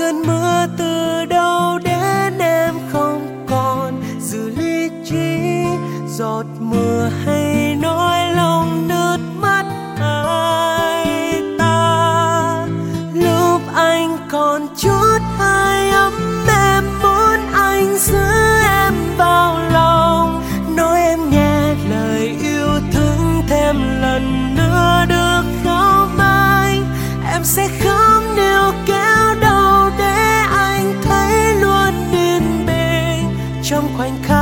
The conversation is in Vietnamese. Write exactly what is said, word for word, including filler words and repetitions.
cơn mưa từ đâu đến em không còn giữ lý trí, giọt mưa hay nói lòng nước mắt ai ta. Lúc anh còn chút hơi ấm em muốn anh giữ em vào lòng, nói em nghe lời yêu thương thêm lần nữa được không anh? Em sẽ không níu kéo đâu để anh thấy luôn yên bình trong khoảnh khắc